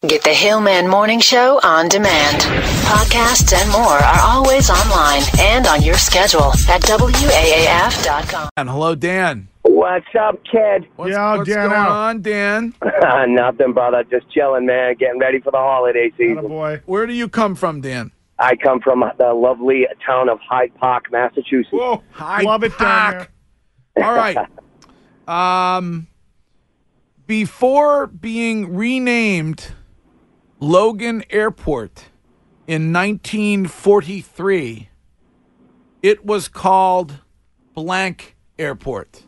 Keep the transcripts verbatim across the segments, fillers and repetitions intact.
Get the Hillman Morning Show on demand. Podcasts and more are always online and on your schedule at W A A F dot com. And hello, Dan. What's up, kid? What's, Yeah, what's Dan going out. on, Dan? Nothing, brother. Just chilling, man. Getting ready for the holiday season. Boy. Where do you come from, Dan? I come from the lovely town of Hyde Park, Massachusetts. Whoa. Hyde Love it down Park. All right. Um, before being renamed Logan Airport in nineteen forty-three, it was called blank Airport.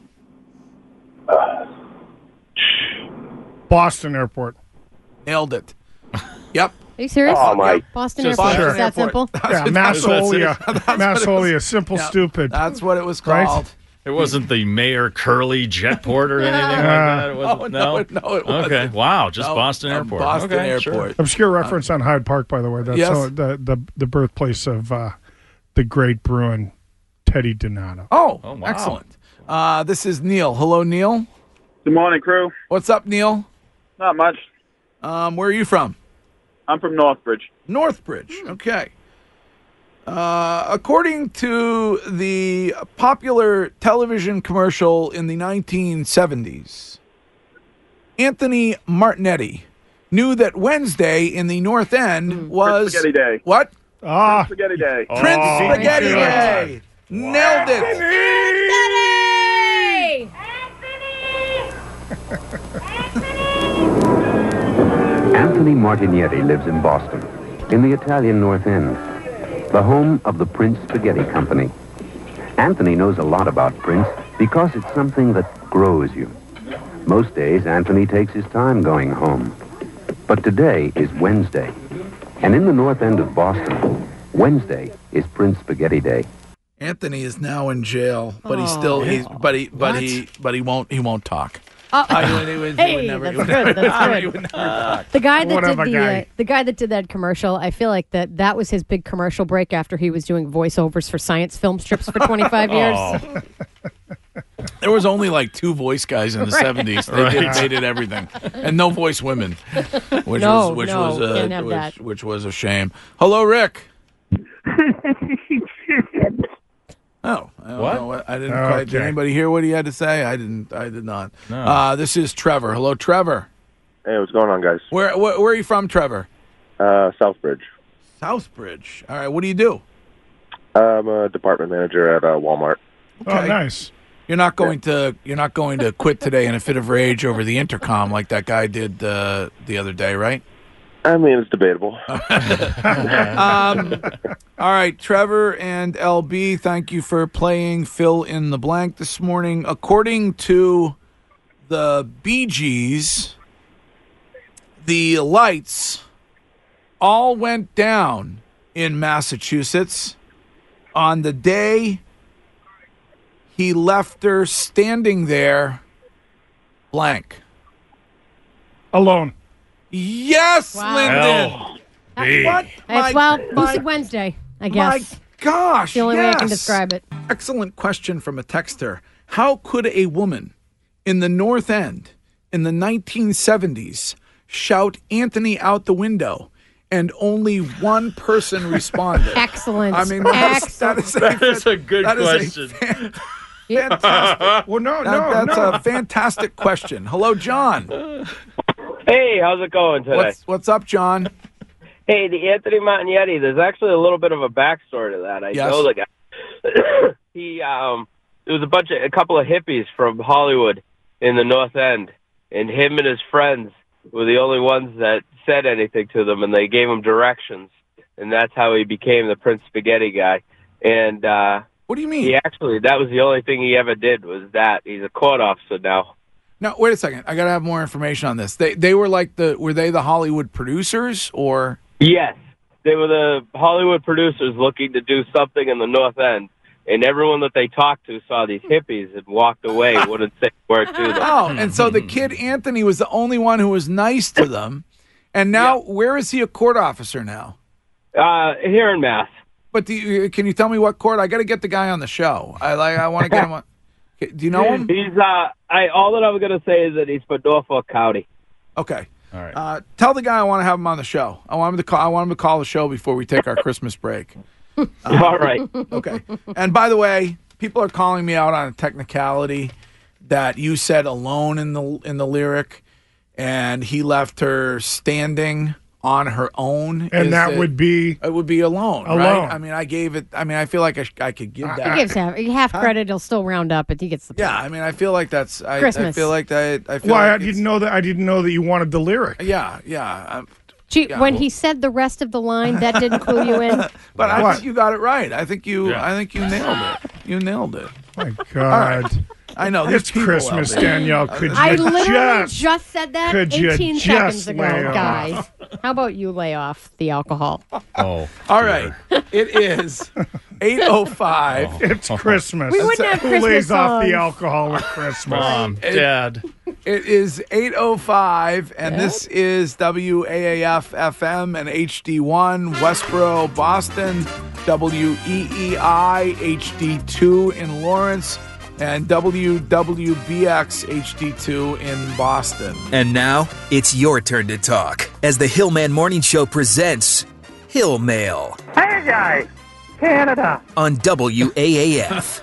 Boston Airport. Nailed it. Yep. Are you serious? Oh, my. Boston Just Airport. Boston Is that Airport. simple? Yeah, Massolia. Massolia. Simple, Yep. stupid. That's what it was Right? called. It wasn't the Mayor Curly Jetport or anything like that? It wasn't, Oh, no, no, it wasn't. Okay, wow, just No, Boston um, Airport. Boston okay, Airport. Sure. Obscure reference on Hyde Park, by the way. That's Yes. all- the, the the birthplace of uh, the great Bruin, Teddy Donato. Oh, Oh, wow. excellent. Uh, this is Neil. Hello, Neil. Good morning, crew. What's up, Neil? Not much. Um, where are you from? I'm from Northbridge. Northbridge. Okay. Uh, according to the popular television commercial in the nineteen seventies, Anthony Martinetti knew that Wednesday in the North End was Spaghetti Day. what? Ah, Spaghetti Day. Prince Oh, Spaghetti good. Day. Nailed it. Anthony Martignetti lives in Boston, in the Italian North End, the home of the Prince Spaghetti Company. Anthony knows a lot about Prince because it's something that grows you. Most days, Anthony takes his time going home. But today is Wednesday, and in the North End of Boston, Wednesday is Prince Spaghetti Day. Anthony is now in jail, but he's still he's but he but he but he won't he won't talk. Oh. Uh, he would- he would- he would Hey, never- that's he would good, never- that's he good. would never talk. The guy that Whatever did the guy. uh, the guy that did that commercial, I feel like that that was his big commercial break after he was doing voiceovers for science film strips for twenty-five years. Oh, There was only like two voice guys in the seventies. They did, Right. they did everything, and no voice women, which No, was which no, was uh, can't have which, that. which was a shame. Hello, Rick. Oh, I don't What? know what I didn't quite. Did Okay. anybody hear what he had to say? I didn't. I did not. No. Uh, this is Trevor. Hello, Trevor. Hey, what's going on, guys? Where where, where are you from, Trevor? Uh, Southbridge. Southbridge. All right. What do you do? I'm a department manager at uh, Walmart. oh, Okay. nice. You're not going to you're not going to quit today in a fit of rage over the intercom like that guy did uh, the other day, right? I mean, it's debatable. Um, all right, Trevor and L B, thank you for playing fill in the blank this morning. According to the Bee Gees, the lights all went down in Massachusetts on the day he left her standing there blank. Alone. Yes, Wow. Lyndon. L. What? It's, My- well, my- Lucid Wednesday, I My guess. gosh. the only way I can yes. describe it. Excellent question from a texter. How could a woman in the North End in the nineteen seventies shout Anthony out the window and only one person responded? Excellent. I mean, that's, Excellent. that is a, That is a good that is a question. fan- fantastic, Well, no, that- no, that's no. a fantastic question. Hello, John. Hey, how's it going today? What's, what's up, John? Hey, the Anthony Martignetti, there's actually a little bit of a backstory to that. I Yes. know the guy. he, um, there was a bunch of, a couple of hippies from Hollywood in the North End, and him and his friends were the only ones that said anything to them, and they gave him directions, and that's how he became the Prince Spaghetti guy. And, uh, What do you mean? he actually, that was the only thing he ever did was that. He's a court officer now. Now, wait a second. I got to have more information on this. They they were like the were they the Hollywood producers or Yes. They were the Hollywood producers looking to do something in the North End, and everyone that they talked to saw these hippies and walked away, wouldn't say a word to them. Oh, and so the kid Anthony was the only one who was nice to them. And now where is he a court officer now? Uh, here in Mass. But do you, can you tell me what court? I got to get the guy on the show. I like I want to get him on. Do you know him? He's, uh, I, all that I'm going to say is that he's for Norfolk County. Okay. All right. Uh, tell the guy I want to have him on the show. I want him to call. I want him to call the show before we take our Christmas break. Uh, All right. Okay. And by the way, people are calling me out on a technicality that you said alone in the in the lyric, and he left her standing on her own. And Is that it, would be it would be alone, Alone. right? I mean, I gave it. I mean, I feel like I, sh- I could give that. He gives half, half credit. He'll still round up, but he gets the point. Yeah, I mean, I feel like that's. I, I Christmas. feel like that. I feel Why like I it's- didn't know that I didn't know that you wanted the lyric. Yeah, yeah. I'm- Gee, Yeah, when well- he said the rest of the line, that didn't clue you in. But I What? think you got it right. I think you. Yeah. I think you nailed it. You nailed it. My God. right. I know. there's It's people Christmas, out there. Danielle. Could you I literally just... just, said that could you eighteen just seconds ago, lay off? guys. How about you lay off the alcohol? Oh. All right. It is eight oh five. It's Christmas. We wouldn't have Who Christmas lays off the songs. alcohol at Christmas? Mom, Dad. It is eight oh five, and this is W A A F F M and H D one, Westboro, Boston, W E E I H D two in Lawrence, and W W B X H D two in Boston. And now, it's your turn to talk as the Hillman Morning Show presents Hill Mail Hey guys, Canada. on W A A F.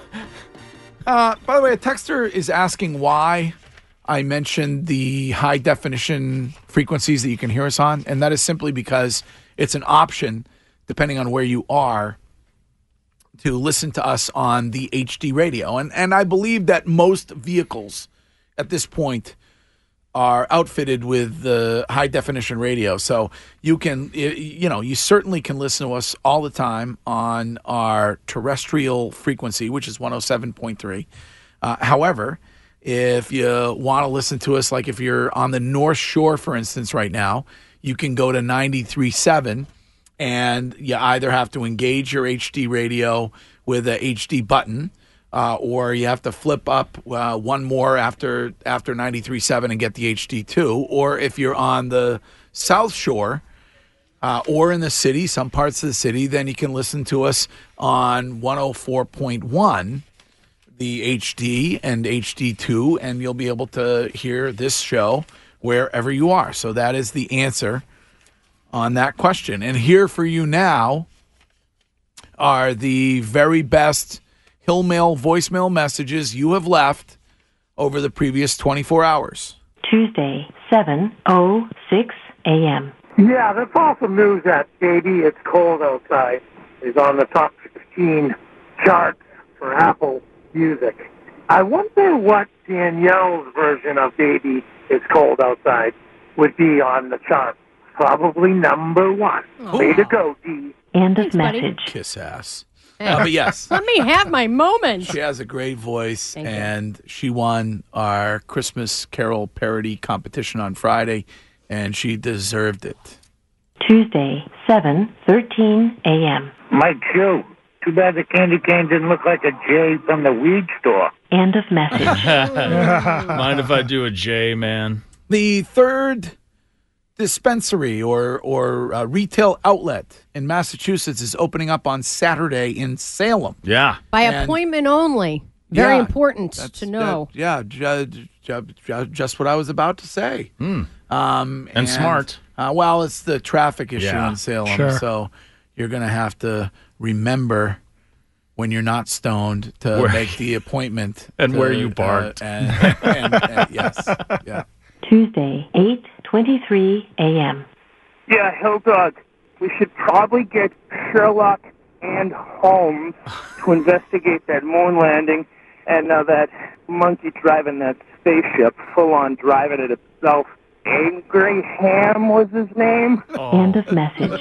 Uh, by the way, a texter is asking why I mentioned the high definition frequencies that you can hear us on, and that is simply because it's an option, depending on where you are, to listen to us on the H D radio. And and I believe that most vehicles at this point are outfitted with the high definition radio. So you can, you know, you certainly can listen to us all the time on our terrestrial frequency, which is one oh seven point three. Uh, however, if you want to listen to us, like if you're on the North Shore, for instance, right now, you can go to ninety-three point seven, and you either have to engage your H D radio with a H D button, uh, or you have to flip up uh, one more after after ninety-three point seven and get the H D two. Or if you're on the South Shore uh, or in the city, some parts of the city, then you can listen to us on one oh four point one. The H D and H D two, and you'll be able to hear this show wherever you are. So that is the answer on that question. And here for you now are the very best Hill Mail voicemail messages you have left over the previous twenty-four hours. Tuesday, seven oh six a.m. Yeah, that's awesome news that Baby It's Cold Outside is on the top sixteen charts for Apple Music. I wonder what Danielle's version of Baby It's Cold Outside would be on the chart. Probably number one. Oh. Way to go, D. End Thanks, of buddy. message. Kiss ass. Hey. Uh, but yes. Let me have my moment. She has a great voice, Thank you. and she won our Christmas Carol parody competition on Friday, and she deserved it. Tuesday, seven thirteen a.m. Mike Joe. Too bad the candy cane didn't look like a J from the weed store. End of message. Mind if I do a J, man? The third dispensary or or uh, retail outlet in Massachusetts is opening up on Saturday in Salem. Yeah. By And- appointment only. Very Yeah, important That's- to know. that- yeah, ju- ju- ju- just what I was about to say. Um, And smart. Uh, well, it's the traffic issue Yeah, in Salem, sure. so you're going to have to remember when you're not stoned to Where- make the appointment. And to, where you uh, barked. and, and, and- yes, yeah. Tuesday, eight twenty-three a.m. Yeah, Hill Dog. We should probably get Sherlock and Holmes to investigate that moon landing and uh, that monkey driving that spaceship, full on driving it itself. Ingraham was his name. End of message.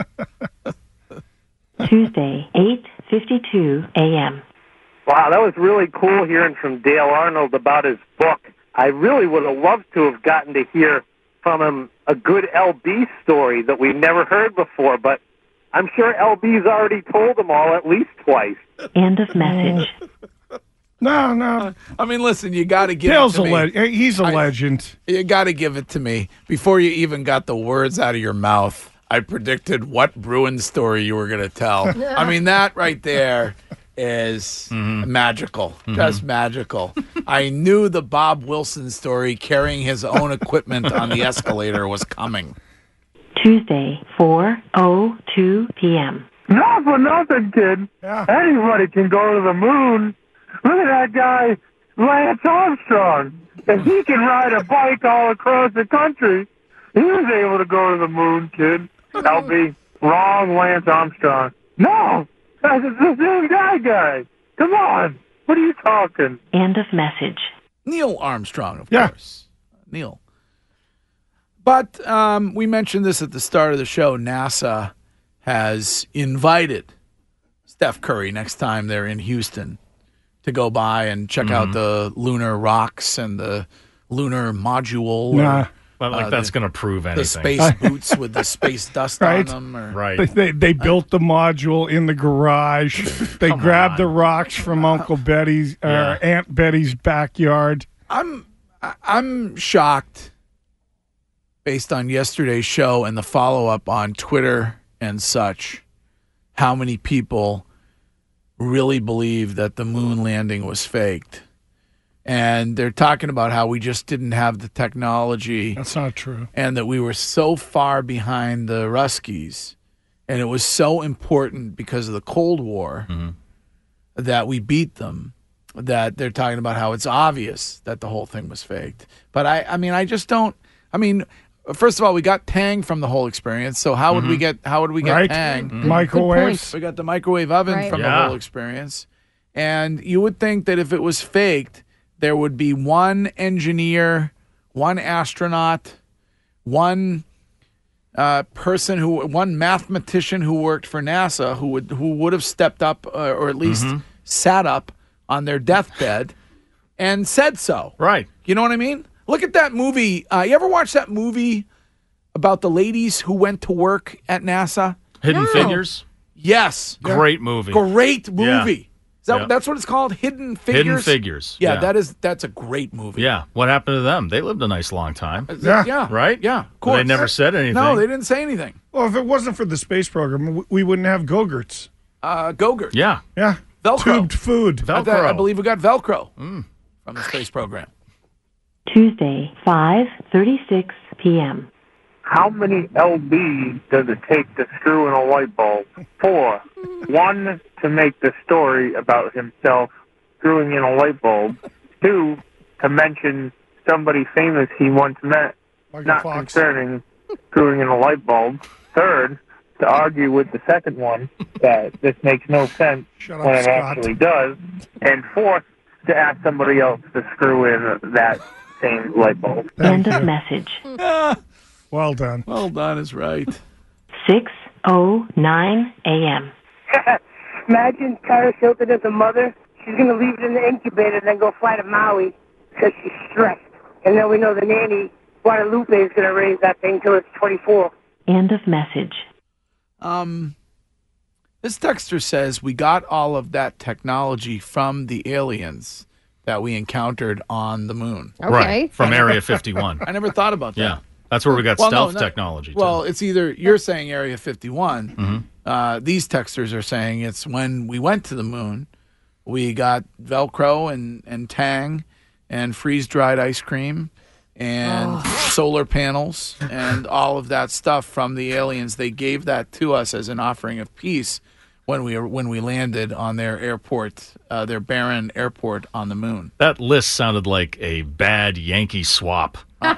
Tuesday, eight fifty-two a.m. Wow, that was really cool hearing from Dale Arnold about his book. I really would have loved to have gotten to hear from him a good L B story that we never heard before, but I'm sure L B's already told them all at least twice. End of message. No, no. I mean, listen, you got to give Dale's it a to me. le- he's a I- legend. You got to give it to me. Before you even got the words out of your mouth, I predicted what Bruin story you were going to tell. I mean, that right there is Mm-hmm. magical, just magical. I knew the Bob Wilson story carrying his own equipment on the escalator was coming. Tuesday, four oh two p.m. Not for nothing, kid. Yeah. Anybody can go to the moon. Look at that guy, Lance Armstrong. If he can ride a bike all across the country, he was able to go to the moon, kid. L B, wrong Lance Armstrong. No, that's the same guy, guy. Come on. What are you talking? End of message. Neil Armstrong, of Yeah. course. Neil. But um, we mentioned this at the start of the show. NASA has invited Steph Curry next time they're in Houston to go by and check Mm-hmm. out the lunar rocks and the lunar module. Nah. Or, But like uh, that's the- going to prove the anything. space boots with the space dust Right. on them. Or, Right. They, they, they built the module in the garage. They Come grabbed on. the rocks from Uncle Betty's, uh, Yeah. Aunt Betty's backyard. I'm I- I'm shocked based on yesterday's show and the follow up on Twitter and such, how many people really believe that the moon landing was faked. And they're talking about how we just didn't have the technology That's not true. and that we were so far behind the Ruskies, and it was so important because of the Cold War that we beat them, that they're talking about how it's obvious that the whole thing was faked. But I, I mean, I just don't. I mean, first of all, we got Tang from the whole experience. So how would we get? How would we get Right? Tang? Microwaves. We got the microwave oven Right. from the Yeah. whole experience, and you would think that if it was faked, there would be one engineer, one astronaut, one uh, person who, one mathematician who worked for NASA who would who would have stepped up uh, or at least sat up on their deathbed and said so. Right. You know what I mean? Look at that movie. Uh, you ever watch that movie about the ladies who went to work at NASA? Hidden No. Figures. Yes. Great movie. Great Yeah. movie. Is that, Yeah. That's what it's called? Hidden Figures? Hidden Figures. Yeah, Yeah. that is that's a great movie. Yeah. What happened to them? They lived a nice long time. Yeah. Yeah. Right? Yeah. Of But course. they never said anything. No, they didn't say anything. Well, if it wasn't for the space program, w- we wouldn't have Go-Gurts. Uh, Gogurt. Yeah. Yeah. Velcro. Tubed food. I, Velcro. thought- I believe we got Velcro from the space program. Tuesday, five thirty-six p.m. How many L B does it take to screw in a light bulb? Four. One, to make the story about himself screwing in a light bulb. Two, to mention somebody famous he once met, Michael not Fox. concerning screwing in a light bulb. Third, to argue with the second one that this makes no sense Shut up, when it Scott. actually does. And fourth, to ask somebody else to screw in that same light bulb. End of message. Well done. Well done is right. six oh nine a.m. Imagine Paris Hilton as a mother. She's going to leave it in the incubator and then go fly to Maui because she's stressed. And then we know the nanny, Guadalupe, is going to raise that thing till it's twenty-four. End of message. Um, this texter says we got all of that technology from the aliens that we encountered on the moon. Okay. Right. From Area fifty-one. I never thought about that. Yeah. That's where we got Well, no, stealth not- technology. Well, too. it's either you're saying Area fifty-one. Mm-hmm. Uh, these texters are saying it's when we went to the moon, we got Velcro and, and Tang and freeze-dried ice cream and solar panels and all of that stuff from the aliens. They gave that to us as an offering of peace when we when we landed on their airport, uh, their barren airport on the moon. That list sounded like a bad Yankee swap list.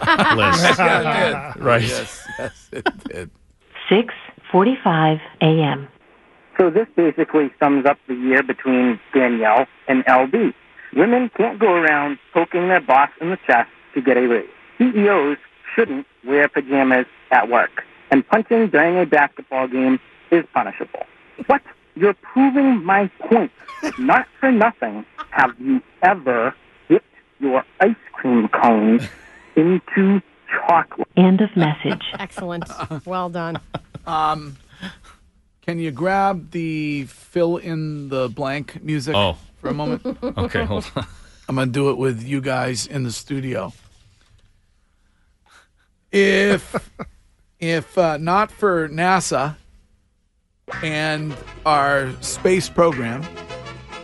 Yeah, it did. Right. Yes, yes, it did. six forty-five a.m. So this basically sums up the year between Danielle and L B. Women can't go around poking their boss in the chest to get a raise. C E Os shouldn't wear pajamas at work. And punching during a basketball game is punishable. What? You're proving my point. Not for nothing have you ever dipped your ice cream cones into chocolate. End of message. Excellent. Well done. Um, can you grab the fill in the blank music Oh. for a moment? Okay, hold on. I'm going to do it with you guys in the studio. If if uh, not for NASA and our space program,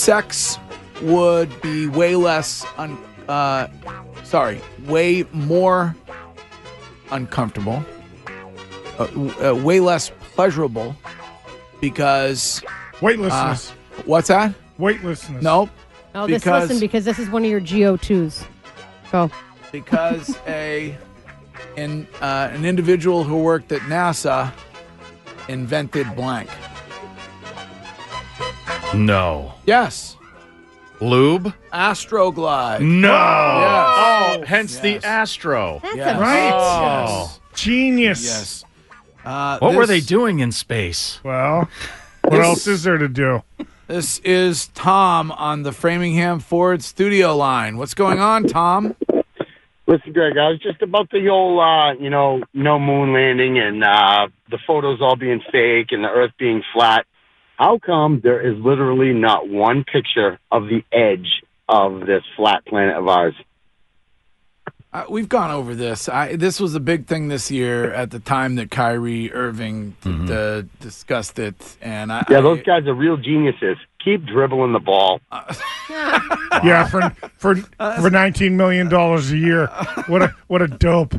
sex would be way less, un, uh, sorry, way more uncomfortable, uh, uh, way less pleasurable because weightlessness. Uh, what's that? Weightlessness. Nope. Oh, this because, listen because this is one of your G O twos. Go. Because a in uh, an individual who worked at NASA invented blank. No. Yes. Lube? Astroglide. No. Yes. Oh, hence Yes. the Astro. That's Yes. a Right? Oh. Yes. Genius. Yes. Uh, What this, were they doing in space? Well, what This- else is there to do? This is Tom on the Framingham Ford studio line. What's going on, Tom? Listen, Greg, I was just about the whole, uh, you know, no moon landing and uh, the photos all being fake and the Earth being flat. How come there is literally not one picture of the edge of this flat planet of ours? Uh, we've gone over this. I, this was a big thing this year at the time that Kyrie Irving mm-hmm. uh, discussed it. And I, yeah, I, those guys are real geniuses. Keep dribbling the ball. Uh, yeah, for for for nineteen million dollars a year. What a what a dope.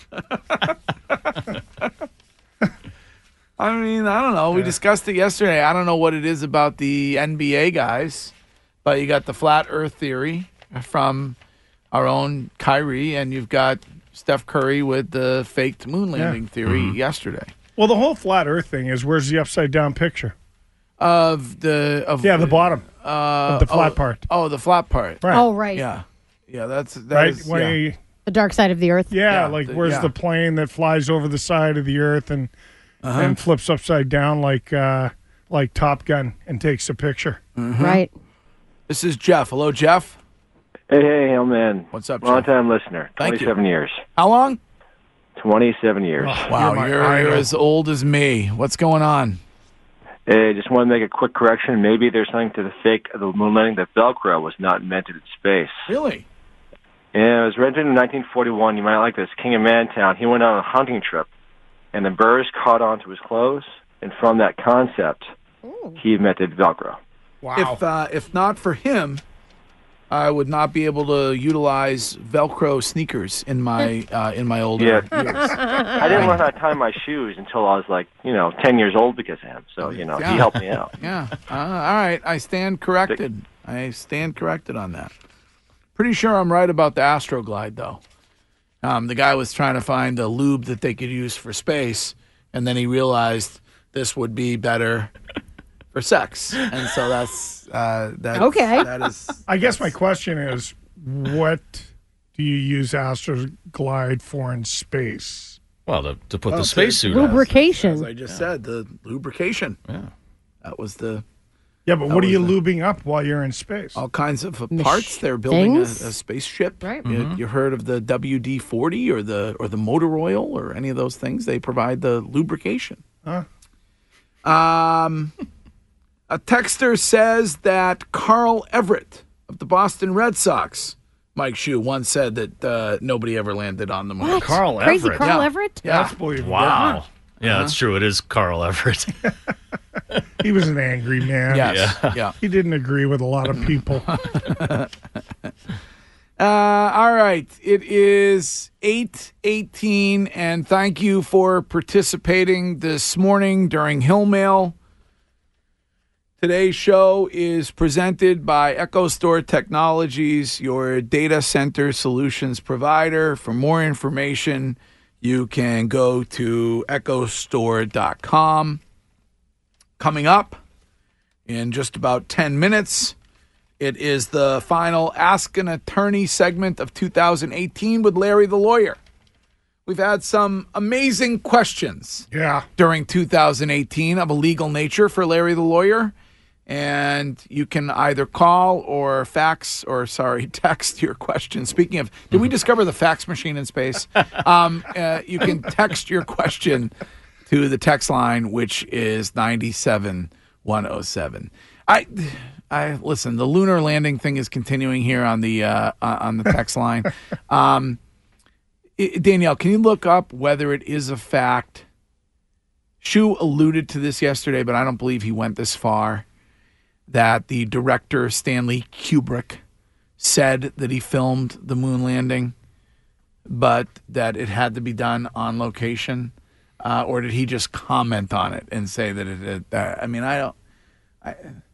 I mean, I don't know. We discussed it yesterday. I don't know what it is about the N B A guys, but you got the flat Earth theory from our own Kyrie, and you've got Steph Curry with the faked moon landing yeah. theory mm-hmm. yesterday. Well, the whole flat Earth thing is where's the upside down picture of the of yeah the bottom uh, of the flat oh, part. Oh, the flat part. Right. Oh, right. Yeah, yeah. That's that right. is, when yeah. you, The dark side of the Earth. yeah, Yeah, like the- where's yeah. the plane that flies over the side of the Earth and Uh-huh. and flips upside down like uh, like Top Gun and takes a picture. Mhm. Right. This is Jeff. Hello, Jeff. Hey, hey, hey, man. What's up, Long Jeff? time listener. Thank you. twenty-seven years. How long? twenty-seven years. Oh, Wow, my you're, you're idol. as old as me. What's going on? Hey, just want to make a quick correction. Maybe there's something to the fake of the moon landing that Velcro was not invented in space. Really? Yeah, it was rented in nineteen forty-one. You might like this. King of Mantown. He went on a hunting trip, and the burrs caught onto his clothes, and from that concept, Ooh. he invented Velcro. Wow. If uh, if not for him, I would not be able to utilize Velcro sneakers in my uh, in my older Yeah. years. I didn't learn how to tie my shoes until I was like, you know, ten years old because of him. So, you know, Yeah. he helped me out. Yeah. Uh, all right. I stand corrected. I stand corrected on that. Pretty sure I'm right about the Astroglide, though. Um, the guy was trying to find a lube that they could use for space, and then he realized this would be better for sex, and so that's uh, that. Okay. That is. I guess my question is, what do you use Astroglide for in space? Well, to, to put Well, the to- spacesuit on. Lubrication. As I just said, the lubrication. Yeah. That was the Yeah, but That what are was you the- lubing up while you're in space? all kinds of uh, Mach- parts. They're building a, a things? spaceship. Right. You, you heard of the W D forty or the or the motor oil or any of those things? They provide the lubrication. Huh? Um, a texter says that Carl Everett of the Boston Red Sox, Mike Shue, once said that uh, nobody ever landed on the moon. What? Carl Crazy Everett. Carl Yeah. Everett? Yeah. That's believable. Wow. Yeah, Uh-huh. that's true. It is Carl Everett. He was an angry man. Yes. Yeah. Yeah. He didn't agree with a lot of people. Uh, all right. It is eight eighteen, and thank you for participating this morning during Hill Mail. Today's show is presented by EchoStore Technologies, your data center solutions provider. For more information, you can go to echo store dot com. Coming up in just about ten minutes, it is the final Ask an Attorney segment of two thousand eighteen with Larry the Lawyer. We've had some amazing questions Yeah. during two thousand eighteen of a legal nature for Larry the Lawyer. And you can either call or fax or, sorry, text your question. Speaking of, did we discover the fax machine in space? Um, uh, you can text your question to the text line, which is nine seven one oh seven. I, I listen. The lunar landing thing is continuing here on the uh, on the text line. Um, I- Danielle, can you look up whether it is a fact? Shu alluded to this yesterday, but I don't believe he went this far. that the director, Stanley Kubrick, said that he filmed the moon landing, but that it had to be done on location? Uh, or did he just comment on it and say that it, it uh, I mean, I don't, I,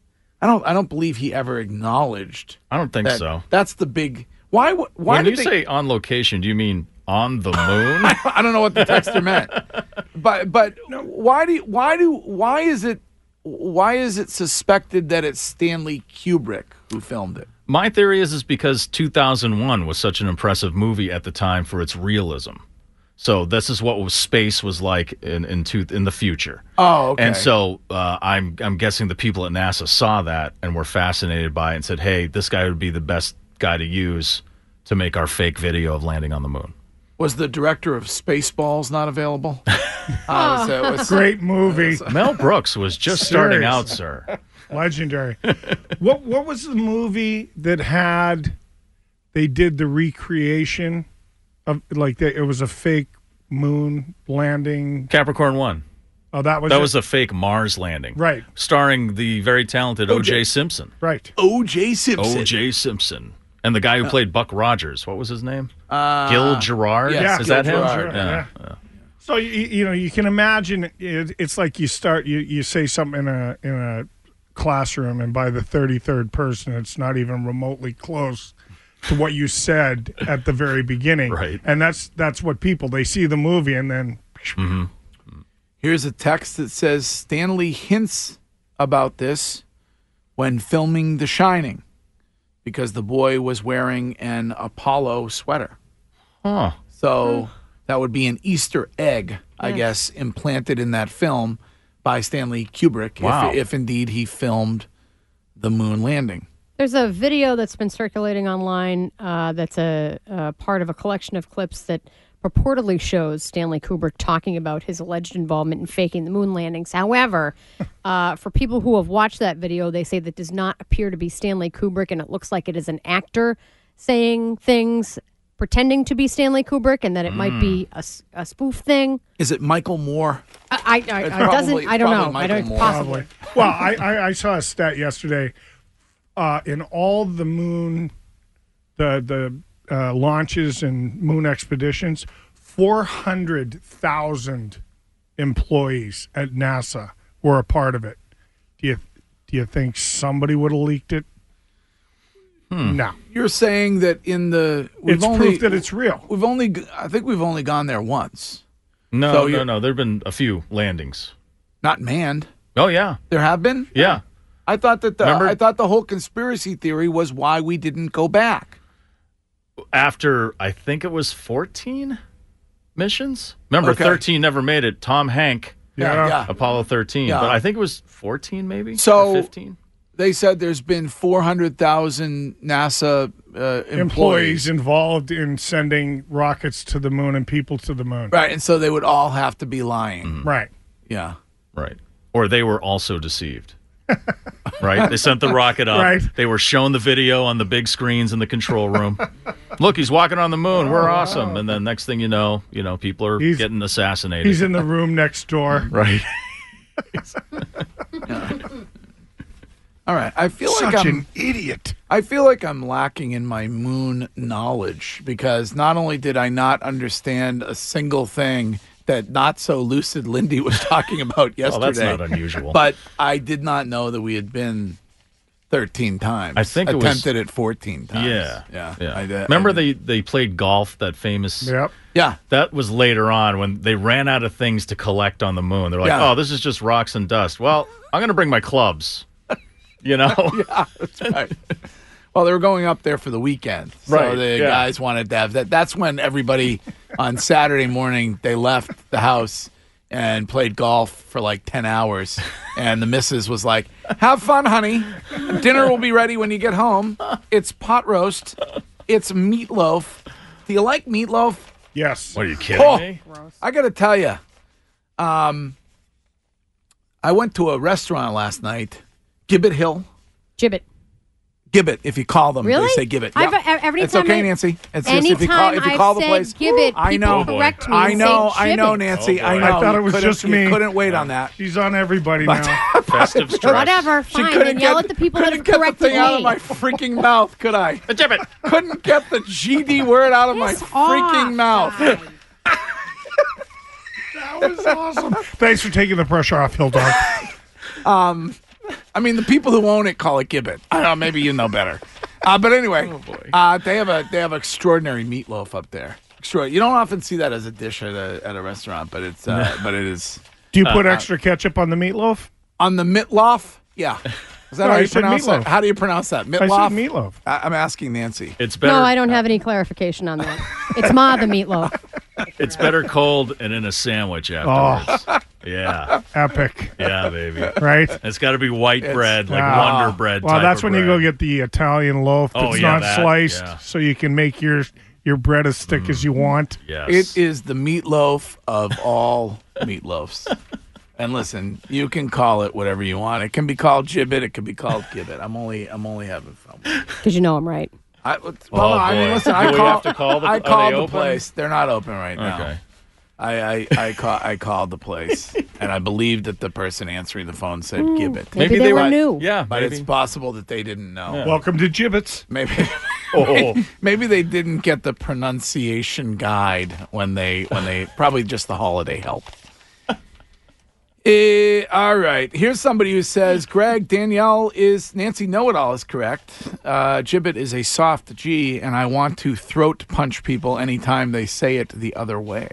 I don't, I don't believe he ever acknowledged. I don't think that. so. That's the big, why, why when did you they, say on location, do you mean on the moon? I, I don't know what the texter meant, but, but why do, you, why do, why is it, why is it suspected that it's Stanley Kubrick who filmed it? My theory is is because two thousand one was such an impressive movie at the time for its realism. So this is what was, space was like in in, to, in the future. Oh, okay. And so uh, I'm I'm guessing the people at NASA saw that and were fascinated by it and said, "Hey, this guy would be the best guy to use to make our fake video of landing on the moon." Was the director of Spaceballs not available? uh, so it was, Great movie. Mel Brooks was just starting out, sir. Legendary. what what was the movie that had they did the recreation of like they, it was a fake moon landing? Capricorn One. Oh, that was that it? was a fake Mars landing, right? Starring the very talented O J Simpson, right? O J Simpson. O J Simpson, and the guy who played Buck Rogers. What was his name? Uh, Gil Gerard. yes, is Gil that him? Gerard, Yeah. yeah. yeah. So you, you know you can imagine it, it's like you start you, you say something in a in a classroom and by the thirty-third person it's not even remotely close to what you said at the very beginning. Right. And that's that's what people they see the movie and then mm-hmm. Here's a text that says Stanley hints about this when filming The Shining because the boy was wearing an Apollo sweater. Huh. So that would be an Easter egg, I Yes. guess, implanted in that film by Stanley Kubrick, Wow. if, if indeed he filmed the moon landing. There's a video that's been circulating online uh, that's a, a part of a collection of clips that purportedly shows Stanley Kubrick talking about his alleged involvement in faking the moon landings. However, uh, for people who have watched that video, they say that does not appear to be Stanley Kubrick, and it looks like it is an actor saying things pretending to be Stanley Kubrick, and that it mm. might be a, a spoof thing. Is it Michael Moore? I, I, I, It's I probably- doesn't. I don't probably know. I Michael don't Moore. possibly. well I, I, I saw a stat yesterday uh, in all the moon the the uh, launches and moon expeditions, four hundred thousand employees at NASA were a part of it. Do you do you think somebody would have leaked it? Hmm. No. You're saying that in the we've It's only, proof that it's real. We've only, g- I think we've only gone there once. No, So no, you're- no. There've been a few landings. Not manned. Oh yeah, There have been. yeah. I thought that the Remember- I thought the whole conspiracy theory was why we didn't go back. After I think it was fourteen missions. Remember, Okay. thirteen never made it. Tom Hank, Yeah. Yeah. Apollo thirteen, Yeah. but I think it was fourteen, maybe. So- or fifteen. They said there's been four hundred thousand NASA uh, employees. Employees involved in sending rockets to the moon and people to the moon. Right, and so they would all have to be lying. Right. Yeah. Right. Or they were also deceived. Right? They sent the rocket up. Right. They were showing the video on the big screens in the control room. Look, he's walking on the moon. We're awesome. And then next thing you know, you know, people are He's- getting assassinated. He's in the room next door. right. All right. I feel like Such I'm an idiot. I feel like I'm lacking in my moon knowledge because not only did I not understand a single thing that not so lucid Lindy was talking about Well, yesterday. that's not unusual. But I did not know that we had been thirteen times. I think it was- attempted it fourteen times. Yeah. Yeah. Yeah. I did- Remember I did. they, they played golf, that famous. Yep. Yeah. That was later on when they ran out of things to collect on the moon. They're like, Yeah. oh, this is just rocks and dust. Well, I'm going to bring my clubs. You know? Yeah, that's right. Well, they were going up there for the weekend. So Right, the yeah. guys wanted to have that. That's when everybody on Saturday morning, they left the house and played golf for like ten hours. And the missus was like, have fun, honey. Dinner will be ready when you get home. It's pot roast. It's meatloaf. Do you like meatloaf? Yes. What, are you kidding Oh, me? I got to tell you, um, I went to a restaurant last night, Gibbet Hill. Gibbet. Gibbet. If you call them, Really? they say Gibbet. I've- Yeah. e- every it's time okay, I- Nancy. It's just if you call anytime if you I've call the said place. Gibbet, I know. people correct me I and know. say I know, Gibbet. Nancy. Oh, I boy. know. I thought You it was couldn't- just you me. couldn't wait on that. She's on everybody now. Festive stress. Whatever, She fine. couldn't And yell get- at the people that couldn't have get the corrected thing out of me. my freaking mouth, could I? Gibbet. Couldn't get the G D word out of my Piss freaking off, mouth. guys. That was awesome. Thanks for taking the pressure off, Hill Dog. Um, I mean, the people who own it call it Gibbet. I don't know. Maybe you know better. Uh, but anyway, Oh, boy. uh, they have a they have extraordinary meatloaf up there. Extra. You don't often see that as a dish at a at a restaurant, but it's uh, but it is Do you put extra ketchup on the meatloaf? on the mitlof. Yeah, is that No, how I you said pronounce meatloaf. that? How do you pronounce that? I Mitlof. said meatloaf. I- I'm asking Nancy. It's better. No, I don't have any clarification on that. It's Ma the meatloaf. It's better cold and in a sandwich afterwards. Oh. Yeah. Epic. Yeah, baby. Right? It's got to be white It's- bread, like Ah. Wonder Bread. Well, type that's of when you go bread. get the Italian loaf Oh, that's yeah, not that, sliced, yeah. so you can make your your bread as thick as you want. Yes. It is the meatloaf of all meatloafs. And listen, you can call it whatever you want. It can be called gibbet. It can be called gibbet. I'm only I'm only having fun. with it. Because you know I'm right. I, well, Oh, I mean, boy. listen, Do I we call, have to call the- I are called they the open? place. They're not open right now. Okay. I I I, call, I called the place, and I believe that the person answering the phone said gibbet. Maybe they were but, new. Yeah, but maybe. it's possible that they didn't know. Welcome to Gibbets. Maybe. Oh. Maybe they didn't get the pronunciation guide when they when they probably just the holiday help. Eh, all right. Here's somebody who says, Greg, Danielle is Nancy Know-It-All is correct. Uh, gibbet is a soft G, and I want to throat punch people anytime they say it the other way.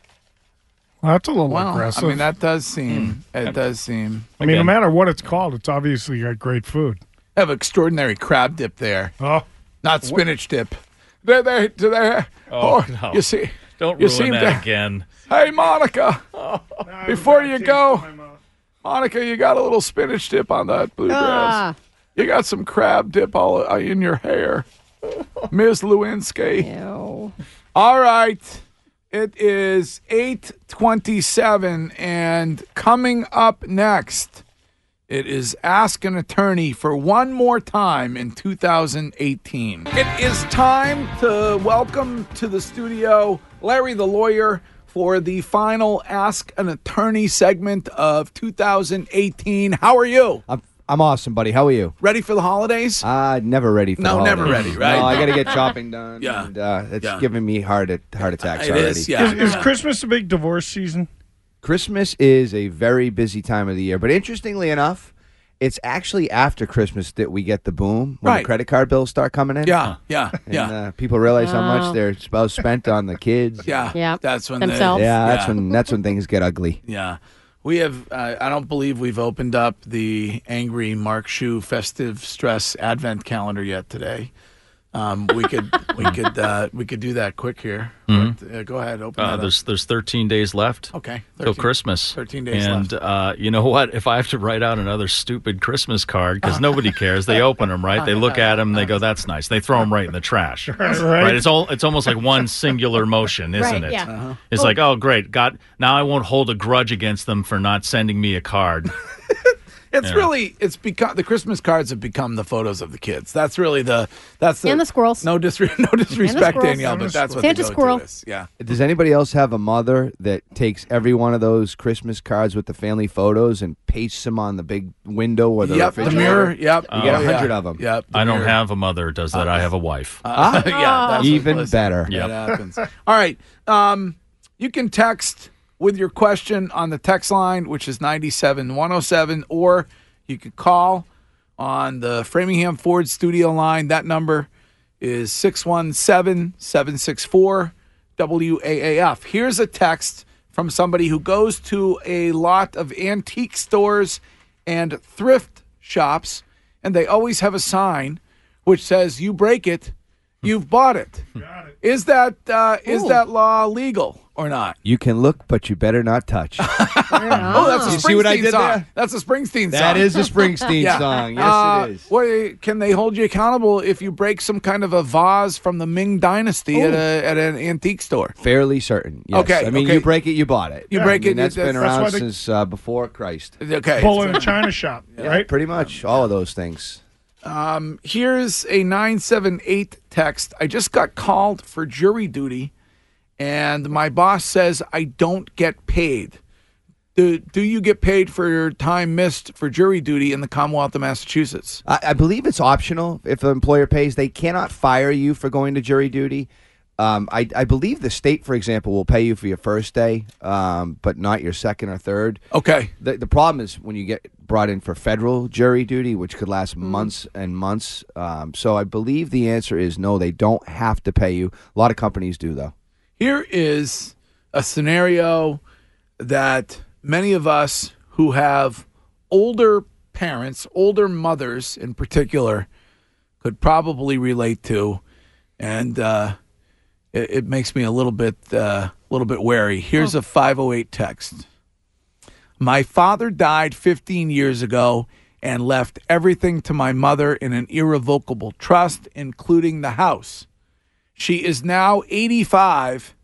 Well, that's a little Well, aggressive. I mean, that does seem, it does seem. I mean, no Again. matter what it's called, it's obviously got great food. I have extraordinary crab dip there, Oh, not spinach dip. There, there, there. Oh, no. You see, Don't you ruin seem that to- again. Hey, Monica. Before you go, Monica, you got a little spinach dip on that bluegrass. Ah, You got some crab dip all uh, in your hair. Miss Lewinsky. ew. All right. It is eight twenty-seven, and coming up next, it is Ask an Attorney for one more time in two thousand eighteen. It is time to welcome to the studio Larry the Lawyer for the final Ask an Attorney segment of two thousand eighteen. How are you? I'm, I'm awesome, buddy. How are you? Ready for the holidays? Uh, never ready for No, the never holidays. ready, right? No, I got to get shopping done. Yeah. And, uh, it's Yeah. giving me heart heart attacks It already. is, yeah. is, is Christmas a big divorce season? Christmas is a very busy time of the year, but interestingly enough, it's actually after Christmas that we get the boom when Right. the credit card bills start coming in. Yeah, yeah, And yeah. uh, people realize how Oh. much their spouse spent on the kids. Yeah, Yeah. that's when Themselves. The, Yeah, that's when that's when things get ugly. Yeah, we have. Uh, I don't believe we've opened up the angry Mark Schuh festive stress advent calendar yet today. Um, we could, we could, uh, we could do that quick here. Mhm. But, uh, go ahead, open Uh, that there's there's thirteen days left. Okay, Till thirteen Christmas. thirteen days and, left. uh, you know what? If I have to write out another stupid Christmas card, because nobody cares, they open them, right? They look at them, they go, "That's nice." They throw them right in the trash. Right. It's all. It's almost like one singular motion, isn't Right, it? yeah. Uh-huh. It's like, oh, great, God! Now I won't hold a grudge against them for not sending me a card. It's Yeah. really, it's become the Christmas cards have become the photos of the kids. That's really the, that's the And the squirrels. No, disre- no disrespect, squirrels. Danielle, And the but that's what Santa the go-to squirrel. is. Yeah. Does anybody else have a mother that takes every one of those Christmas cards with the family photos and pastes them on the big window or the Yep, the refrigerator? mirror. Yep, You get Oh, a hundred yeah. of them. Yep, the I don't mirror. have a mother who does that. I have a wife. Uh, yeah, that's Even what- better. Yep. That happens. All right. Um, you can text with your question on the text line, which is nine seven one oh seven, or you could call on the Framingham Ford studio line. That number is six one seven, seven six four, W A A F. Here's a text from somebody who goes to a lot of antique stores and thrift shops, and they always have a sign which says, "You break it, you've bought it." Got it. Is that uh, is Ooh. that law legal or not? You can look, but you better not touch. Oh, that's a You Springsteen see what I did song. there? That's a Springsteen song. That is a Springsteen Yeah. song. Yes, Uh, it is. What, can they hold you accountable if you break some kind of a vase from the Ming Dynasty at a at an antique store? Fairly certain. Yes. Okay, I mean, okay. you break it, you bought it. You I break mean, it, That's that's- been that's around why they- since uh, before Christ. Okay. Bull in a china shop, Yeah, right? Pretty much all of those things. Um, here's a nine seven eight text. I just got called for jury duty, and my boss says I don't get paid. Do, do you get paid for your time missed for jury duty in the Commonwealth of Massachusetts? I, I believe it's optional if the employer pays. They cannot fire you for going to jury duty. Um, I, I believe the state, for example, will pay you for your first day, um, but not your second or third. Okay. The, the problem is when you get brought in for federal jury duty, which could last months and months. Um, so I believe the answer is no, they don't have to pay you. A lot of companies do, though. Here is a scenario that many of us who have older parents, older mothers in particular, could probably relate to, and uh, it, it makes me a little bit, uh, little bit wary. Here's a five oh eight text. My father died fifteen years ago and left everything to my mother in an irrevocable trust, including the house. She is now eighty-five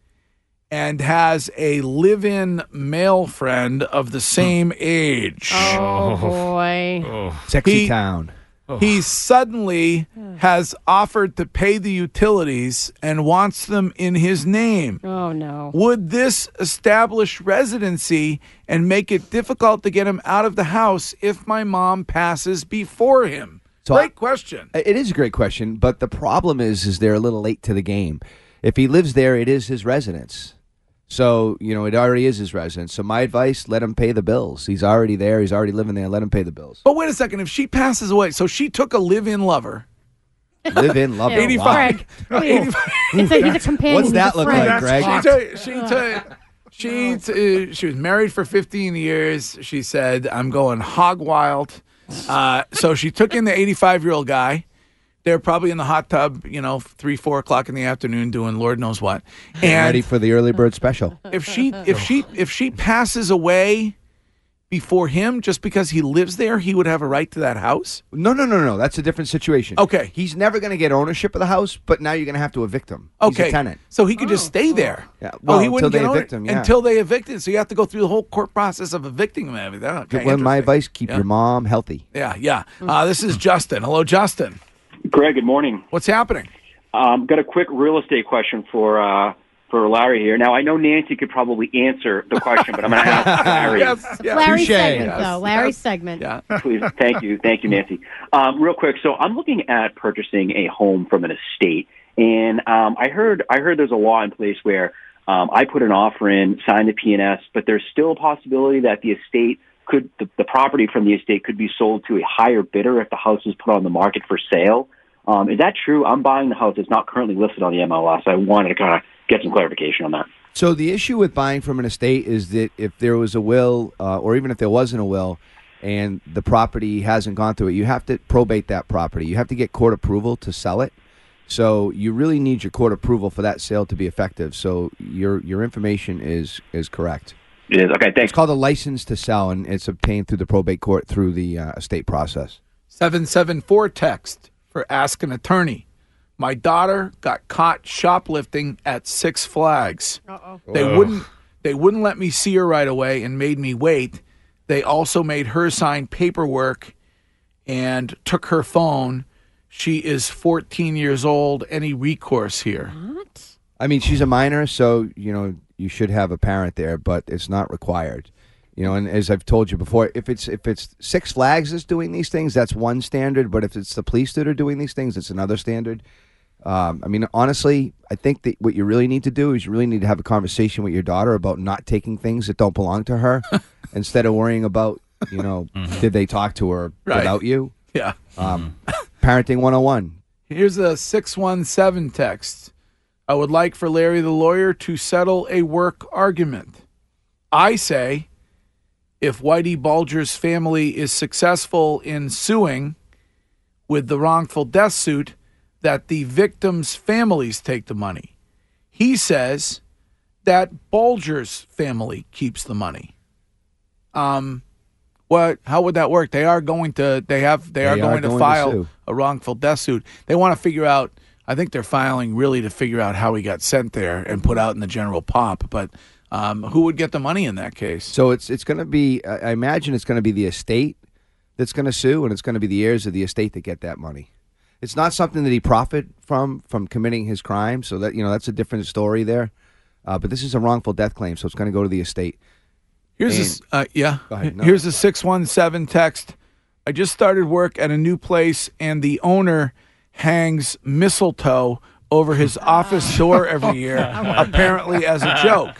and has a live-in male friend of the same age. Oh, boy. Oh. Sexy He- town. He suddenly has offered to pay the utilities and wants them in his name. Oh, no. Would this establish residency and make it difficult to get him out of the house if my mom passes before him? So Great I- question. It is a great question, but the problem is, is they're a little late to the game. If he lives there, it is his residence. So, you know, it already is his residence. So my advice, let him pay the bills. He's already there. He's already living there. Let him pay the bills. But wait a second. If she passes away, so she took a live-in lover. Live in, love it. eighty-five. Wow. eighty-five. It's a, he's a companion. What's He's that a look friend. like, Greg? She took, she took, she, t- she was married for fifteen years. She said, I'm going hog wild. Uh, so she took in the eighty-five-year-old guy. They're probably in the hot tub, you know, three, four o'clock in the afternoon doing Lord knows what. Get And ready for the early bird special. if she if she if she passes away before him just because he lives there, he would have a right to that house? No, no, no, no. That's a different situation. Okay. He's never going to get ownership of the house, but now you're going to have to evict him. He's Okay. a tenant. So he could just stay there. Yeah. Oh, Well, he wouldn't until get they owner- evict him, yeah. Until they evict him. So you have to go through the whole court process of evicting him and everything. Okay, Well, my interesting. advice, keep Yeah. your mom healthy. Yeah, yeah. Uh, this is Justin. Hello, Justin. Greg, good morning. What's happening? Um, got a quick real estate question for uh, for Larry here. Now, I know Nancy could probably answer the question, but I'm going to ask Larry. Yes, yes. Larry's Touche. segment, Yes, though. Larry's yes. segment. Yeah. Please, thank you, thank you, Nancy. Um, real quick, so I'm looking at purchasing a home from an estate, and um, I heard I heard there's a law in place where um, I put an offer in, signed the P and S, but there's still a possibility that the estate could the, the property from the estate could be sold to a higher bidder if the house is put on the market for sale. Um, is that true? I'm buying the house. It's not currently listed on the M L S. I wanted to kind of get some clarification on that. So the issue with buying from an estate is that if there was a will, uh, or even if there wasn't a will, and the property hasn't gone through it, you have to probate that property. You have to get court approval to sell it. So you really need your court approval for that sale to be effective. So your your information is is correct. It is. Okay, It's thanks. called a license to sell, and it's obtained through the probate court through the uh, estate process. seven seven four text for Ask an Attorney. My daughter got caught shoplifting at Six Flags. Uh-oh. They Ugh. wouldn't they wouldn't let me see her right away and made me wait. They also made her sign paperwork and took her phone. She is fourteen years old. Any recourse here? What? I mean, she's a minor, so you know you should have a parent there, but it's not required. You know, and as I've told you before, if it's if it's Six Flags that's doing these things, that's one standard. But if it's the police that are doing these things, it's another standard. Um, I mean, honestly, I think that what you really need to do is you really need to have a conversation with your daughter about not taking things that don't belong to her, instead of worrying about, you know, did they talk to her Right. without you? Yeah. Um, Parenting one oh one. Here's a six one seven text. I would like for Larry the lawyer to settle a work argument. I say, if Whitey Bulger's family is successful in suing with the wrongful death suit, that the victims' families take the money. He says that Bulger's family keeps the money. Um, what? How would that work? They are going to. They have. They, They are are going, to going to file sue. a wrongful death suit. They want to figure out. I think they're filing really to figure out how he got sent there and put out in the general pop. But um, who would get the money in that case? So it's it's going to be. I I imagine it's going to be the estate that's going to sue, and it's going to be the heirs of the estate that get that money. It's not something that he profit from from committing his crime, so that you know that's a different story there. Uh, but this is a wrongful death claim, so it's going to go to the estate. Here's And- a, s- uh, yeah. Go ahead, no. Here's a six one seven text. I just started work at a new place, and the owner hangs mistletoe over his office door every year, apparently as a joke.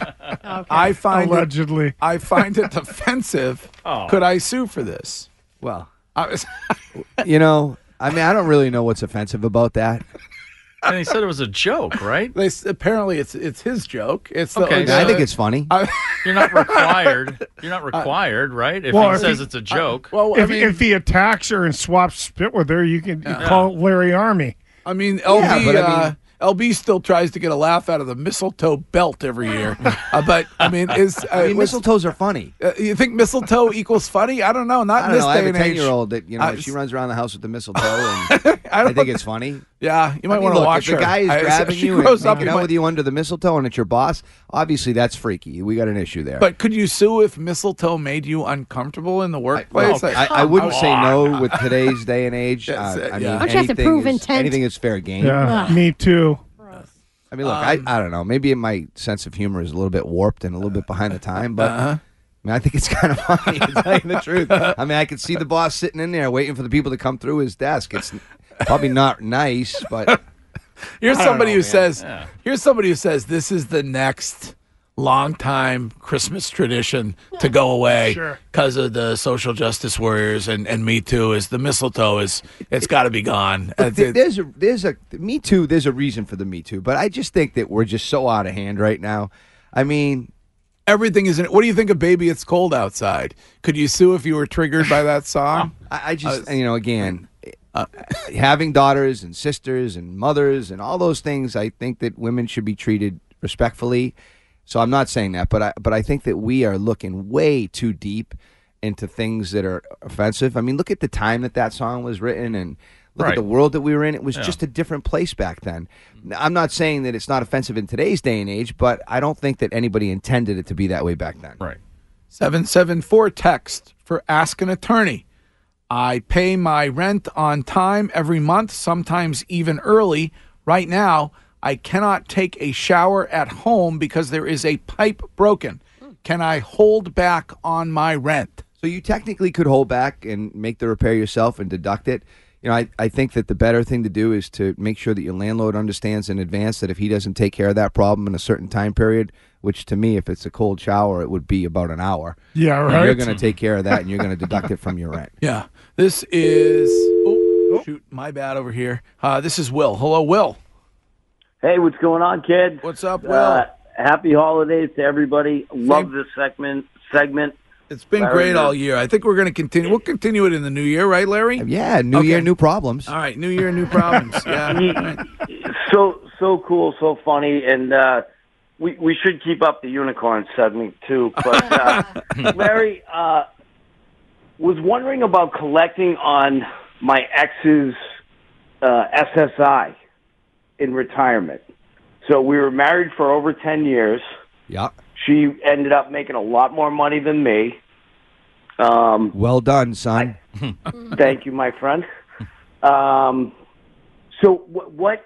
I find Allegedly. It, I find it offensive. Oh. Could I sue for this? Well, I was, you know, I mean, I don't really know what's offensive about that. And he said it was a joke, right? they, s- apparently it's it's his joke. It's the, Okay, the- I think it's funny. I- You're not required. You're not required, right? If Well, he if says he- it's a joke. well, I If, mean, if he attacks her and swaps spit with her, you can you call Larry Army. I mean, L B, Yeah, but I mean- uh, L B still tries to get a laugh out of the mistletoe belt every year. uh, but I mean, is uh, I mean, was- mistletoes are funny. uh, you think mistletoe equals funny? I don't know. Not I in don't this know. I day have a and age. ten-year-old that you know I- she runs around the house with the mistletoe, and I, I don't, think it's funny. yeah, you might I mean, want to look, watch if her. the guy is I- grabbing she you and grows up, making you out might- with you under the mistletoe, and it's your boss. Obviously, that's freaky. We got an issue there. But could you sue if mistletoe made you uncomfortable in the workplace? I, I wouldn't say no with today's day and age. Uh, That's it, I mean, yeah. Don't you have to anything prove is, intent? anything is fair game. Yeah, me too. I mean, look, I, I don't know. Maybe my sense of humor is a little bit warped and a little bit behind the time, but Uh-huh. I mean, I think it's kind of funny, to tell you the truth. I mean, I could see the boss sitting in there waiting for the people to come through his desk. It's probably not nice, but Here's I don't somebody know, who man. says, Yeah. here's somebody who says this is the next long time Christmas tradition to go away Sure. because of the social justice warriors and, and Me Too is the mistletoe is it's got to be gone. Uh, Th- there's a there's a Me Too. There's a reason for the Me Too, but I just think that we're just so out of hand right now. I mean, everything is in it. What do you think of Baby It's Cold Outside? Could you sue if you were triggered by that song? I, I just you know again. Uh, having daughters and sisters and mothers and all those things, I think that women should be treated respectfully. So I'm not saying that, but I but I think that we are looking way too deep into things that are offensive. I mean, look at the time that that song was written, and look Right. at the world that we were in. It was Yeah. just a different place back then. I'm not saying that it's not offensive in today's day and age, but I don't think that anybody intended it to be that way back then. Right. seven seven four text for Ask an Attorney. I pay my rent on time every month, sometimes even early. Right now, I cannot take a shower at home because there is a pipe broken. Can I hold back on my rent? So you technically could hold back and make the repair yourself and deduct it. You know, I, I think that the better thing to do is to make sure that your landlord understands in advance that if he doesn't take care of that problem in a certain time period, which to me, if it's a cold shower, it would be about an hour. Yeah, and right. You're going to take care of that, and you're going to deduct it from your rent. Yeah. This is. Oh, shoot. My bad over here. Uh, this is Will. Hello, Will. Hey, what's going on, kid? What's up, Will? Uh, happy holidays to everybody. Love this segment. Segment. It's been Larry, great you're- all year. I think we're going to continue. We'll continue it in the new year, right, Larry? Yeah, new Okay. year, new problems. All right, new year, new problems. Yeah. right. So so cool, so funny, and uh, we we should keep up the unicorn segment too. But uh, Larry, uh, was wondering about collecting on my ex's uh, S S I in retirement. So we were married for over ten years. Yeah. She ended up making a lot more money than me. Um, Well done, son. Thank you, my friend. Um, so what, what?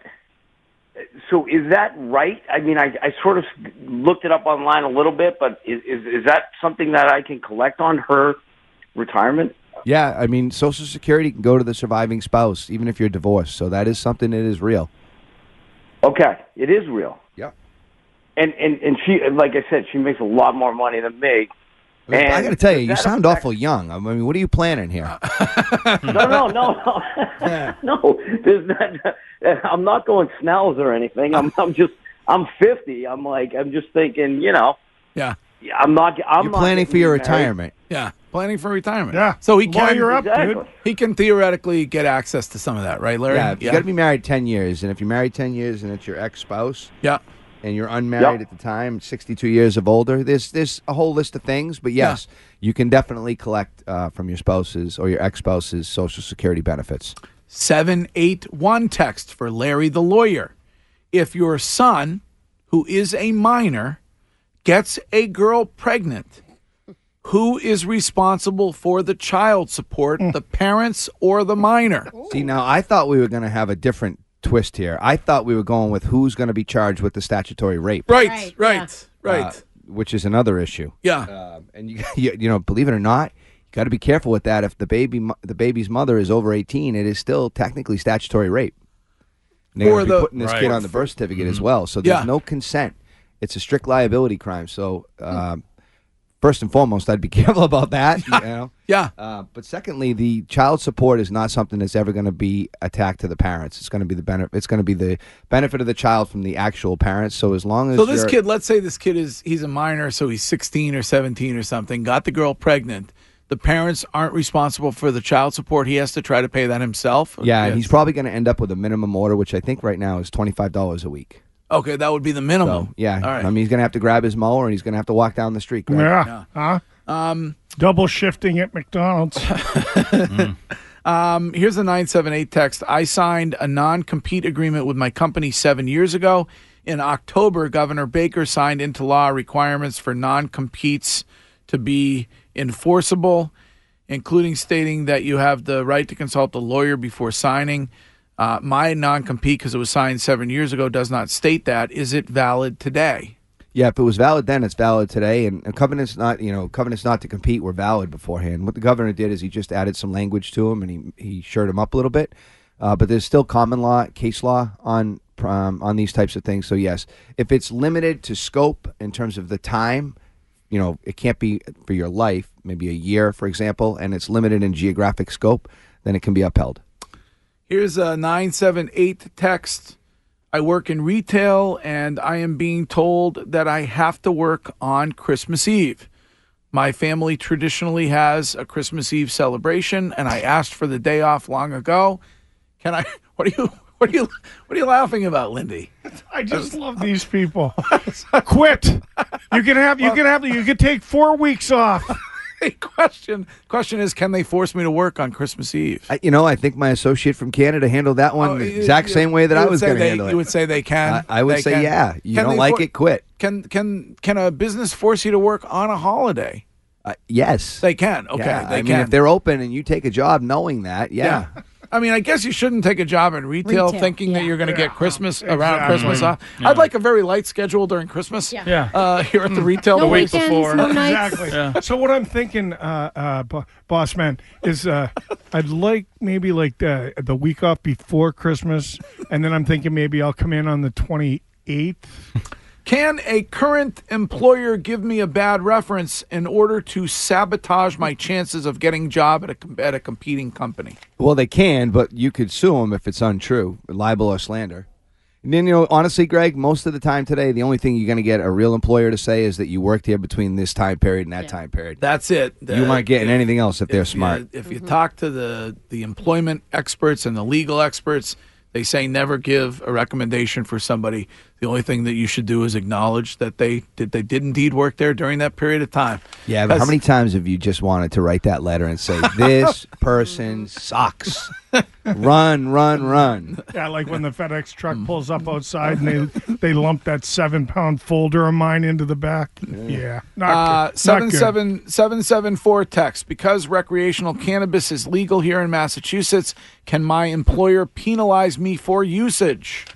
So is that right? I mean, I, I sort of looked it up online a little bit, but is, is is that something that I can collect on her retirement? Yeah, I mean, Social Security can go to the surviving spouse, even if you're divorced. So that is something that is real. Okay, it is real. Yeah. And and and she, like I said, she makes a lot more money than me. I And got to tell you, does you that sound affect- awful young. I mean, what are you planning here? No, no, no, no, no. There's not. I'm not going Snells or anything. I'm, I'm just. I'm fifty. I'm like. I'm just thinking. You know. Yeah. I'm not. I'm You're not planning getting for your married. retirement. Yeah, planning for retirement. Yeah. So he can. Lawyer up, Exactly. dude. He can theoretically get access to some of that, right, Larry? Yeah, you got to be married ten years, and if you're married ten years and it's your ex-spouse, Yeah. and you're unmarried Yep. at the time, sixty-two years of older, there's there's a whole list of things. But yes, you can definitely collect uh, from your spouse's or your ex-spouse's Social Security benefits. seven eight one text for Larry the lawyer. If your son, who is a minor, gets a girl pregnant, who is responsible for the child support, the parents or the minor? See, now I thought we were going to have a different twist here. I thought we were going with who's going to be charged with the statutory rape. Right, right, right. right. Uh, which is another issue. Yeah. Uh, and you, you, you know, believe it or not, you got to be careful with that. If the baby, mo- the baby's mother is over eighteen, it is still technically statutory rape. And they're For going to be the- putting this Right. kid on the birth certificate as well. So there's Yeah. no consent. It's a strict liability crime. So um, first and foremost, I'd be careful about that. You know? Yeah. Uh, but secondly, the child support is not something that's ever going to be attacked to the parents. It's going to be the benefit. It's going to be the benefit of the child from the actual parents. So as long as So this you're- kid, let's say this kid is he's a minor, so he's sixteen or seventeen or something, got the girl pregnant. The parents aren't responsible for the child support. He has to try to pay that himself. yeah, and he's probably going to end up with a minimum order, which I think right now is twenty-five dollars a week. Okay, that would be the minimum. So, yeah, All right. I mean, he's going to have to grab his mower and he's going to have to walk down the street. Greg. Yeah. Huh? Um, Double shifting at McDonald's. Um, here's a nine seven eight text. I signed a non-compete agreement with my company seven years ago. In October, Governor Baker signed into law requirements for non-competes to be enforceable, including stating that you have the right to consult a lawyer before signing. Uh, my non-compete, because it was signed seven years ago, does not state that. Is it valid today? Yeah, if it was valid then, it's valid today. And, and covenants not, you know, covenants not to compete were valid beforehand. What the governor did is he just added some language to them and he he shored them up a little bit. Uh, but there's still common law, case law on um, on these types of things. So yes, if it's limited to scope in terms of the time, you know, it can't be for your life, maybe a year, for example, and it's limited in geographic scope, then it can be upheld. Here's a nine seven eight text. I work in retail, and I am being told that I have to work on Christmas Eve. My family traditionally has a Christmas Eve celebration, and I asked for the day off long ago. Can I? What are you? What are you? What are you laughing about, Lindy? I just love these people. Quit. You can have. You can have. You can take four weeks off. question question is, can they force me to work on Christmas Eve? I, you know, I think my associate from Canada handled that one Oh, the you- exact you- same way that you I would was say going to they- handle it. You would say they can. I, I would They say, can. yeah. You Can don't they like for- it, quit. Can can can a business force you to work on a holiday? Uh, yes. They can. Okay, Yeah, they I mean, can. if they're open and you take a job knowing that, yeah. I mean, I guess you shouldn't take a job in retail, Retail, thinking that yeah. you're going to get Christmas around exactly. Christmas off. Yeah. I'd like a very light schedule during Christmas. Yeah. Yeah. Uh, here at the retail No place. weekends, before. no nights. Exactly. Yeah. So what I'm thinking, uh, uh, bo- boss man, is uh, I'd like maybe like the the week off before Christmas, and then I'm thinking maybe I'll come in on the twenty-eighth. Can a current employer give me a bad reference in order to sabotage my chances of getting a job at a com- at a competing company? Well, they can, but you could sue them if it's untrue, libel or slander. And then, you know, honestly, Greg, most of the time today, the only thing you're going to get a real employer to say is that you worked here between this time period and that time period. That's it. You aren't getting anything else if they're If smart. You, if you talk to the, the employment experts and the legal experts, they say never give a recommendation for somebody. The only thing that you should do is acknowledge that they did they did indeed work there during that period of time. Yeah, but how Because- many times have you just wanted to write that letter and say, this person sucks? Run, run, run. Yeah, like when the FedEx truck pulls up outside and they they lump that seven pound folder of mine into the back. Yeah, not Uh, good. seven Not good. seven seven seven four text. Because recreational cannabis is legal here in Massachusetts, can my employer penalize me for usage?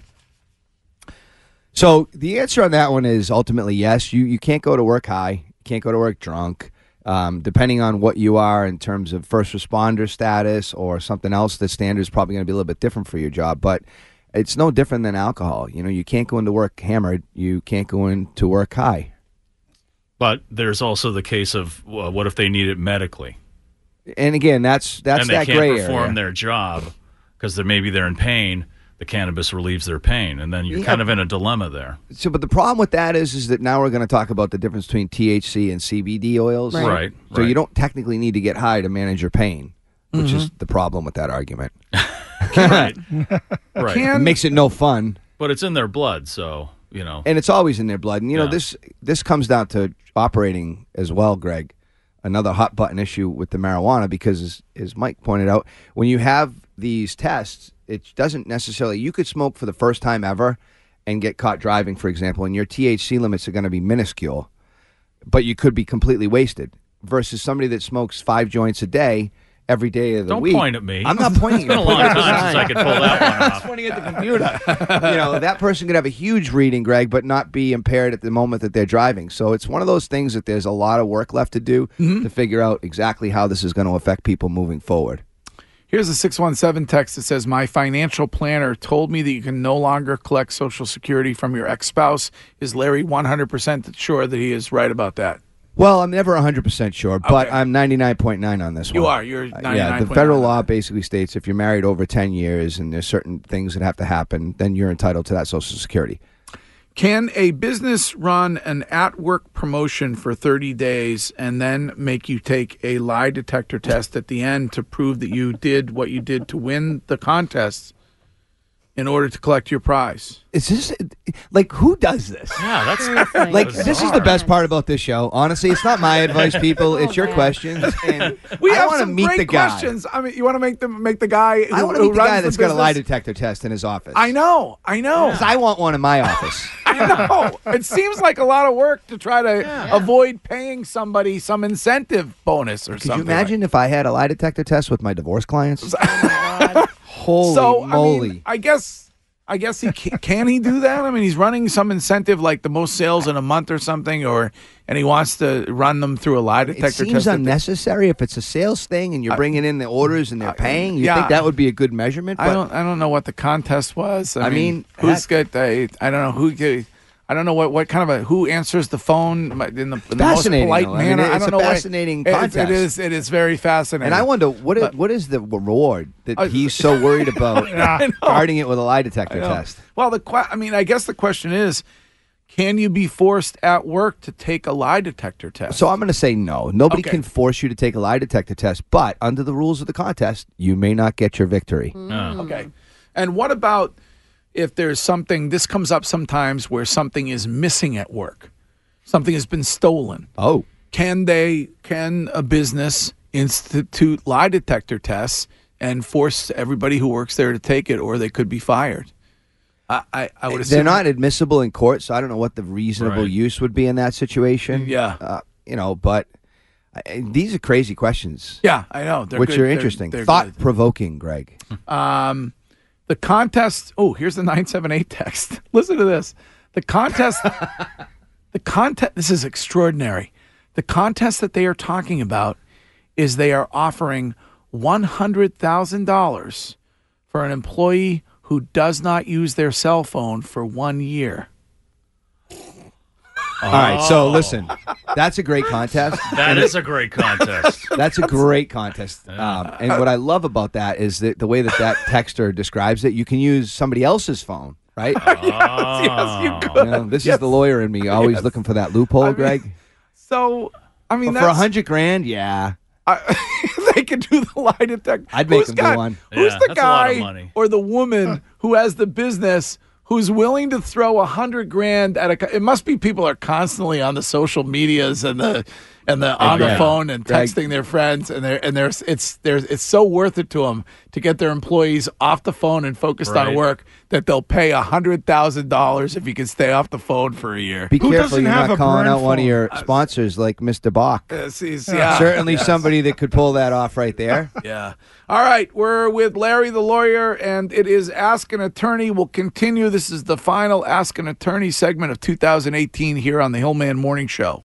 So the answer on that one is ultimately yes. You you can't go to work high. You can't go to work drunk. Um, depending on what you are in terms of first responder status or something else, the standard is probably going to be a little bit different for your job. But it's no different than alcohol. You know, you can't go into work hammered. You can't go into work high. But there's also the case of well, what if they need it medically? And again, that's that's and they that can't gray perform area. their job because they're maybe they're in pain. The cannabis relieves their pain, and then you're Yeah. kind of in a dilemma there. So, but the problem with that is, is that now we're going to talk about the difference between T H C and C B D oils. Right. Right, So right. you don't technically need to get high to manage your pain, which is the problem with that argument. Right. Right. It makes it no fun. But it's in their blood, so you know. And it's always in their blood. And, you know, Yeah. this this comes down to operating as well, Greg. Another hot button issue with the marijuana because, as, as Mike pointed out, when you have these tests, it doesn't necessarily, you could smoke for the first time ever and get caught driving, for example, and your T H C limits are going to be minuscule, but you could be completely wasted. versus somebody that smokes five joints a day every day of the Don't week. point at me. I'm not pointing. It's been a long time since I could pull that one off. I'm pointing at the computer. You know, that person could have a huge reading, Greg, but not be impaired at the moment that they're driving. So it's one of those things that there's a lot of work left to do Mm-hmm. to figure out exactly how this is going to affect people moving forward. Here's a six one seven text that says, my financial planner told me that you can no longer collect Social Security from your ex-spouse. Is Larry one hundred percent sure that he is right about that? Well, I'm never one hundred percent sure, but Okay. I'm ninety-nine point nine on this You one. are. You're Uh, ninety-nine Yeah, the point nine federal on law basically states if you're married over ten years and there's certain things that have to happen, then you're entitled to that Social Security. Can a business run an at-work promotion for thirty days and then make you take a lie detector test at the end to prove that you did what you did to win the contest in order to collect your prize? Is this like who does this? Yeah, that's like this is the best part about this show. Honestly, it's not my advice, people. It's your questions, and We I have want to some meet great the guy. questions. I mean, you want to make them make the guy who, I want to who meet the runs guy that's the got a lie business- detector test in his office. I know, I know. 'Cause I want one in my office. I know. It seems like a lot of work to try to avoid paying somebody some incentive bonus or Could something. you imagine if I had a lie detector test with my divorce clients? Holy so, moly! I mean, I guess. I guess he can, can he do that? I mean, he's running some incentive like the most sales in a month or something, or and he wants to run them through a lie detector It seems test. that they- unnecessary if it's a sales thing and you're bringing in the orders and they're paying. You yeah. think that would be a good measurement? I But don't. I don't know what the contest was. I, I mean, mean, who's got? I, I don't know who. I don't know what, what kind of a who answers the phone in the, in the most Fascinating, polite though. I mean, manner. it's I don't a know what- fascinating it- contest. It is. It is very fascinating. And I wonder what is, But- what is the reward that Uh, he's so worried about I know. guarding it with a lie detector I know. test. Well, the que- I mean, I guess the question is, can you be forced at work to take a lie detector test? So I'm going to say no. Nobody Okay. can force you to take a lie detector test, but under the rules of the contest, you may not get your victory. Okay. And what about if there's something, this comes up sometimes where something is missing at work, something has been stolen. Oh. Can they, can a business institute lie detector tests and force everybody who works there to take it, or they could be fired? I, I, I would assume. They're not admissible in court, so I don't know what the reasonable Right. use would be in that situation. Yeah. Uh, you know, but uh, these are crazy questions. Yeah, I know. They're which good. are They're- interesting. they're good. Thought-provoking, Greg. Um, the contest. Oh, here's the nine seven eight text. Listen to this. The contest. the contest. This is extraordinary. The contest that they are talking about is they are offering one hundred thousand dollars for an employee who does not use their cell phone for one year. All right, so listen, that's a great contest. That And is it- a great contest. That's a great contest. Um, and what I love about that is that the way that that texter describes it, you can use somebody else's phone, right? yes, yes, you could. You know, this Yes. is the lawyer in me, always Yes. looking for that loophole, I mean, Greg. So, I mean, But for a that's, hundred grand, yeah. they could do the lie detector. I'd make Who's them do got- one. Who's Yeah, the that's a lot of guy money. or the woman who has the business who's willing to throw a hundred grand at a? co- It must be people are constantly on the social medias and the and the on the Greg, phone and Greg. texting their friends, and they're and there's it's there's it's so worth it to them to get their employees off the phone and focused on Right. work that they'll pay a hundred thousand dollars if you can stay off the phone for a year. Be Who careful doesn't you're have not a calling burn out one of phone? your sponsors like Mister Bach. Yes, he's- yeah. Certainly Yes. somebody that could pull that off right there. Yeah. All right. We're with Larry the lawyer, and it is Ask an Attorney. We'll continue. This is the final Ask an Attorney segment of two thousand eighteen here on the Hillman Morning Show.